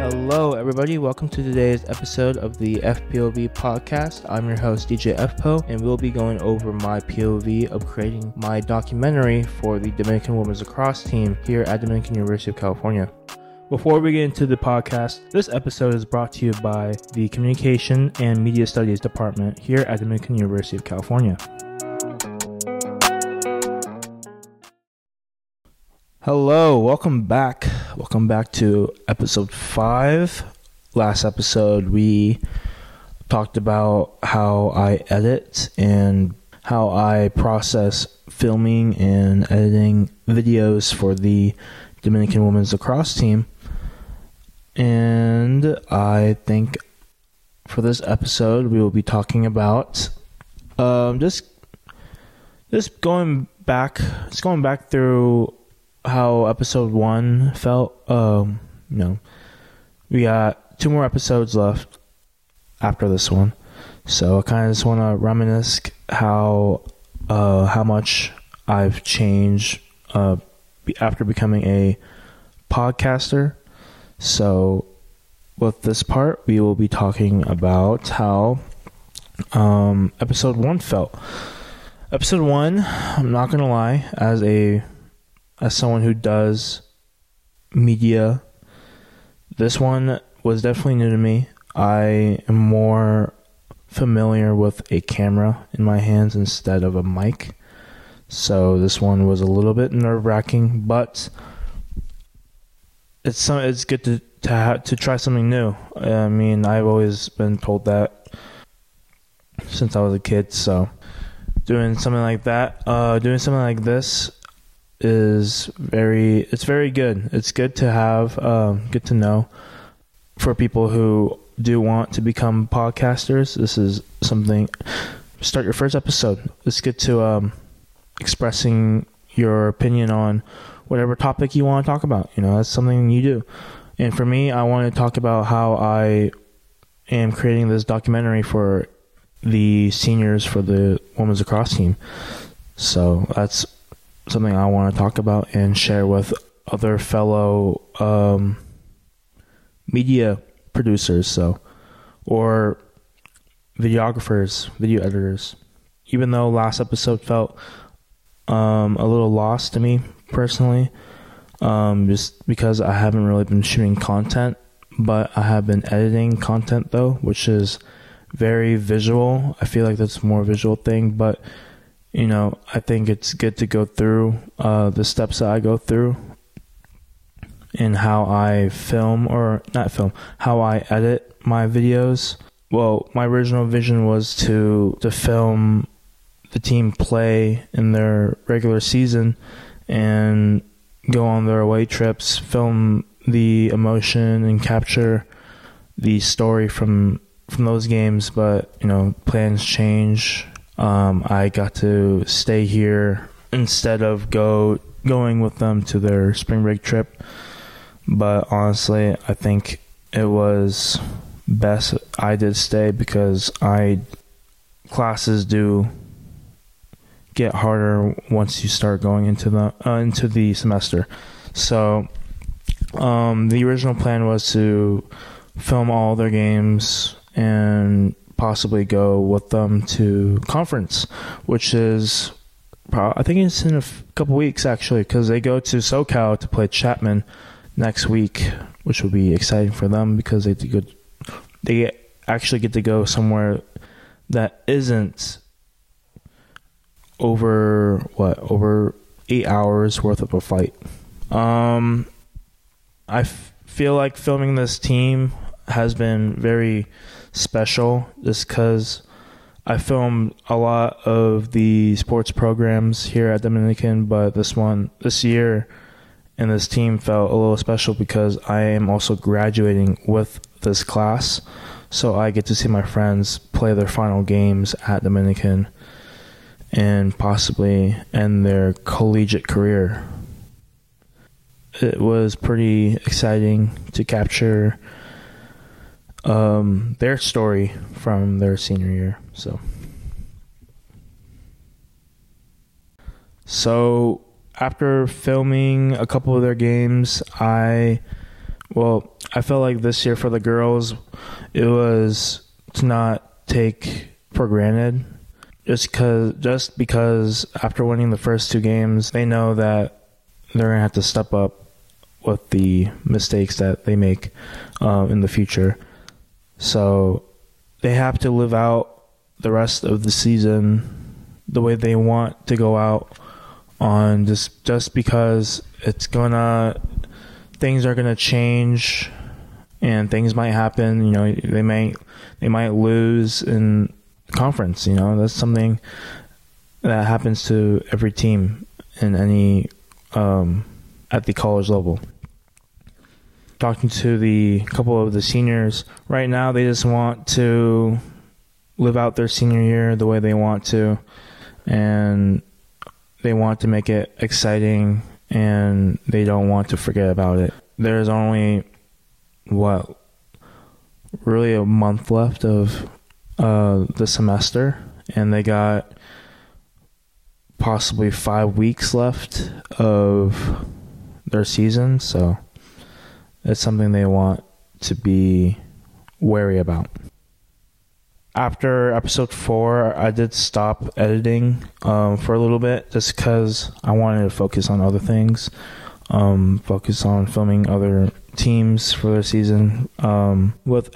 Hello, everybody. Welcome to today's episode of the FPOV podcast. I'm your host, DJ FPO, and we'll be going over my POV of creating my documentary for the Dominican Women's Lacrosse team here at Dominican University of California. Before we get into the podcast, this episode is brought to you by the Communication and Media Studies Department here at Dominican University of California. Hello, welcome back. Welcome back to episode 5. Last episode, we talked about how I edit and how I process filming and editing videos for the Dominican Women's Lacrosse team. And I think for this episode, we will be talking about just going back through how episode 1 felt. We got 2 more episodes left after this one, so I kind of just want to reminisce how much I've changed after becoming a podcaster. So with this part, we will be talking about how episode 1 felt. Episode 1, I'm not gonna lie, as someone who does media, this one was definitely new to me. I am more familiar with a camera in my hands instead of a mic. So this one was a little bit nerve-wracking, but it's good to try something new. I mean, I've always been told that since I was a kid, so doing something like this is very good. It's good to have, good to know for people who do want to become podcasters. This is something. Start your first episode. It's good to expressing your opinion on whatever topic you want to talk about. That's something you do. And for me, I want to talk about how I am creating this documentary for the seniors for the women's lacrosse team. So that's something I want to talk about and share with other fellow media producers, or videographers, video editors. Even though last episode felt a little lost to me personally, just because I haven't really been shooting content, but I have been editing content though, which is very visual. I feel like that's a more visual thing, but I think it's good to go through the steps that I go through and how I how I edit my videos. Well, my original vision was to film the team play in their regular season and go on their away trips, film the emotion and capture the story from those games. But, plans change. I got to stay here instead of going with them to their spring break trip. But honestly, I think it was best I did stay because classes do get harder once you start going into the semester. So the original plan was to film all their games and possibly go with them to conference, which is I think it's in a couple weeks actually, because they go to SoCal to play Chapman next week, which will be exciting for them because they actually get to go somewhere that isn't over 8 hours worth of a flight. I feel like filming this team has been very special just because I filmed a lot of the sports programs here at Dominican, but this year and this team felt a little special because I am also graduating with this class, so I get to see my friends play their final games at Dominican and possibly end their collegiate career. It was pretty exciting to capture their story from their senior year. So after filming a couple of their games, I Well, I felt like this year for the girls, it was to not take for granted. Just because after winning the first 2 games, they know that they're going to have to step up with the mistakes that they make in the future. So they have to live out the rest of the season the way they want to go out on, just because things are gonna change and things might happen. You know, they might lose in conference. You know, that's something that happens to every team in any at the college level. Talking to the couple of the seniors right now, they just want to live out their senior year the way they want to, and they want to make it exciting, and they don't want to forget about it. There's only really a month left of the semester, and they got possibly 5 weeks left of their season, so it's something they want to be wary about. After episode 4, I did stop editing for a little bit, just because I wanted to focus on other things, focus on filming other teams for their season. With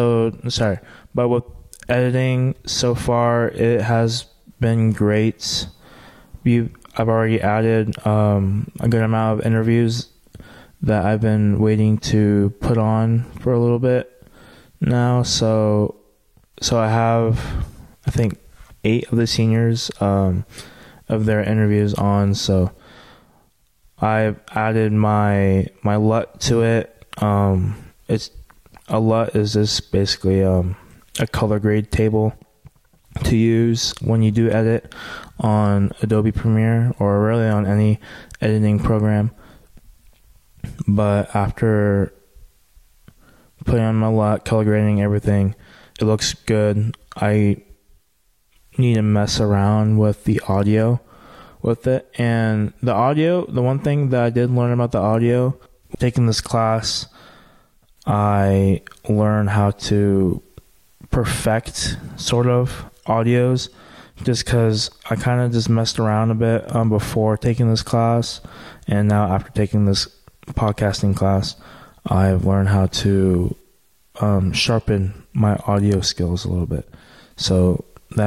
editing so far, it has been great. I've already added a good amount of interviews that I've been waiting to put on for a little bit now. So I have, I think, 8 of the seniors of their interviews on. So I've added my LUT to it. It's a LUT is just basically a color grade table to use when you do edit on Adobe Premiere or really on any editing program. But after putting on my LUT, color grading everything, it looks good. I need to mess around with the audio with it. And the audio, the one thing that I did learn about the audio, taking this class, I learned how to perfect sort of audios, just because I kind of just messed around a bit before taking this class. And now after taking this podcasting class, I've learned how to sharpen my audio skills a little bit. So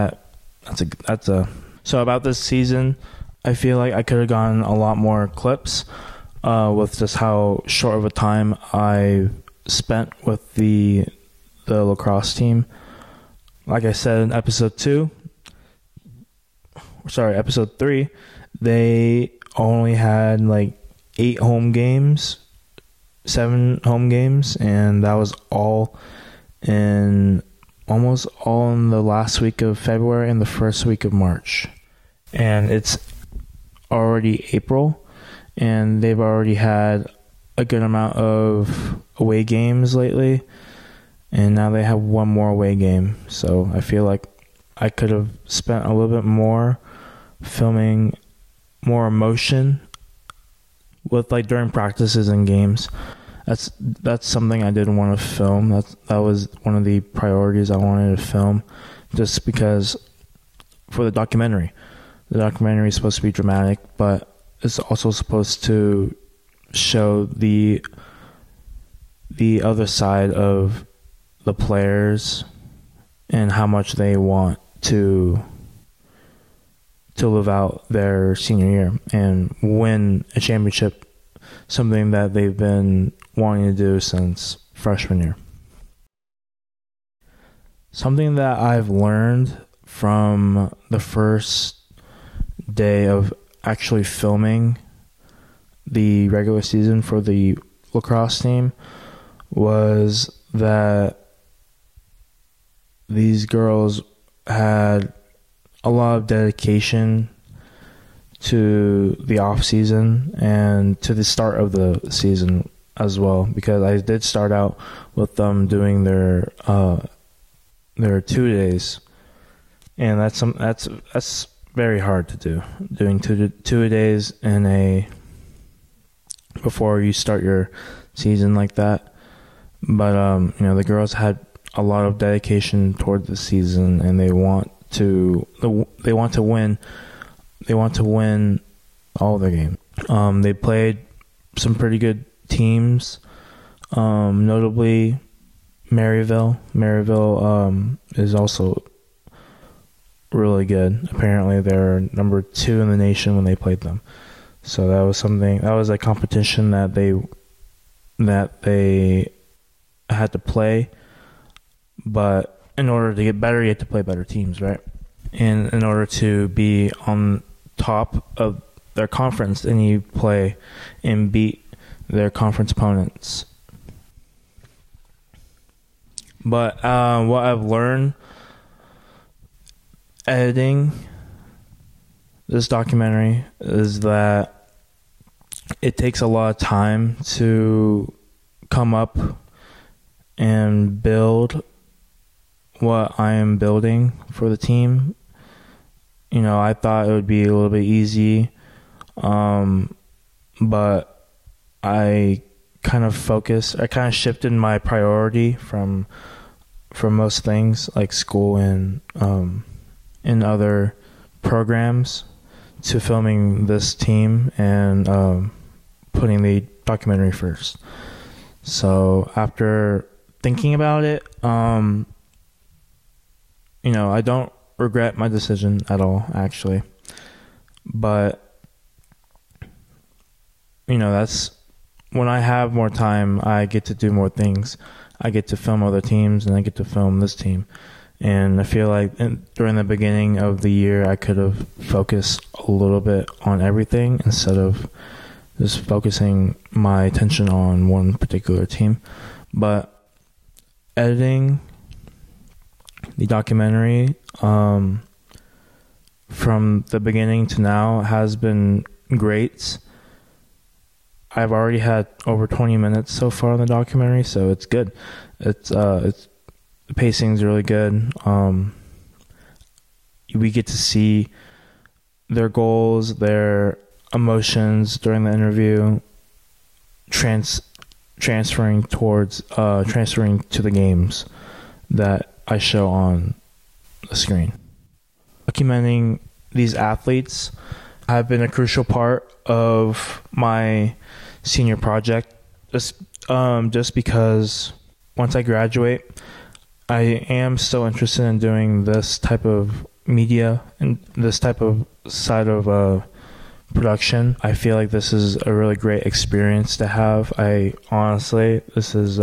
so about this season, I feel like I could have gotten a lot more clips with just how short of a time I spent with the lacrosse team. Like I said in episode 3, they only had like 7 home games, and that was almost all in the last week of February and the first week of March. And it's already April, and they've already had a good amount of away games lately, and now they have 1 more away game. So I feel like I could have spent a little bit more filming more emotion with during practices and games. That's something I didn't want to film. That was one of the priorities I wanted to film, just because for the documentary. The documentary is supposed to be dramatic, but it's also supposed to show the other side of the players and how much they want to live out their senior year and win a championship, something that they've been wanting to do since freshman year. Something that I've learned from the first day of actually filming the regular season for the lacrosse team was that these girls had a lot of dedication to the off season and to the start of the season as well, because I did start out with them doing their 2 days, and that's very hard to do, doing two days before you start your season like that. But the girls had a lot of dedication toward the season, and they want to win. They want to win all their games. They played some pretty good teams, notably Maryville. Maryville is also really good. Apparently, they're number 2 in the nation when they played them. So that was a competition that they had to play. But in order to get better, you have to play better teams, right? And in order to be on top of their conference, then you play and beat their conference opponents. But what I've learned editing this documentary is that it takes a lot of time to come up and build what I am building for the team. I thought it would be a little bit easy, but I kind of shifted my priority from most things like school and other programs to filming this team and putting the documentary first. So after thinking about it, I don't regret my decision at all, actually. But that's when I have more time, I get to do more things. I get to film other teams, and I get to film this team. And I feel like during the beginning of the year, I could have focused a little bit on everything instead of just focusing my attention on one particular team. But editing the documentary from the beginning to now has been great. I've already had over 20 minutes so far in the documentary, so it's good. It's the pacing's really good. We get to see their goals, their emotions during the interview, transferring to the games that I show on the screen. Documenting these athletes have been a crucial part of my senior project, just because once I graduate, I am still interested in doing this type of media and this type of side of production. I feel like this is a really great experience to have. This is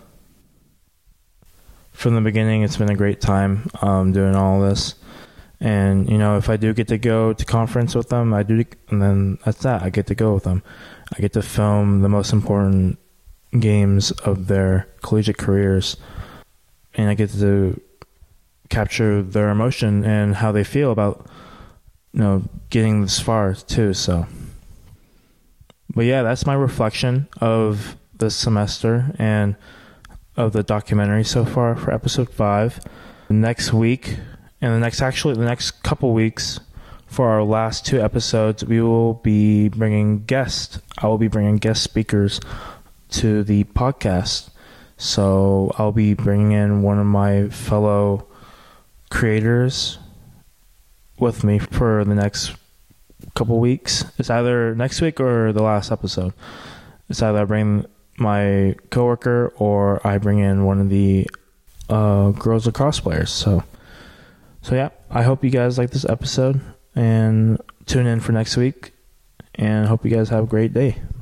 from the beginning, it's been a great time doing all this. And if I do get to go to conference with them, and then that's that. I get to go with them. I get to film the most important games of their collegiate careers, and I get to capture their emotion and how they feel about getting this far too. So, but yeah, that's my reflection of this semester and of the documentary so far for episode 5. Next week, and the next couple weeks, for our last 2 episodes, we will be bringing guests. I will be bringing guest speakers to the podcast. So I'll be bringing in one of my fellow creators with me for the next couple weeks. It's either next week or the last episode. It's either I bring my coworker or I bring in one of the girls lacrosse players. So yeah, I hope you guys like this episode and tune in for next week, and hope you guys have a great day.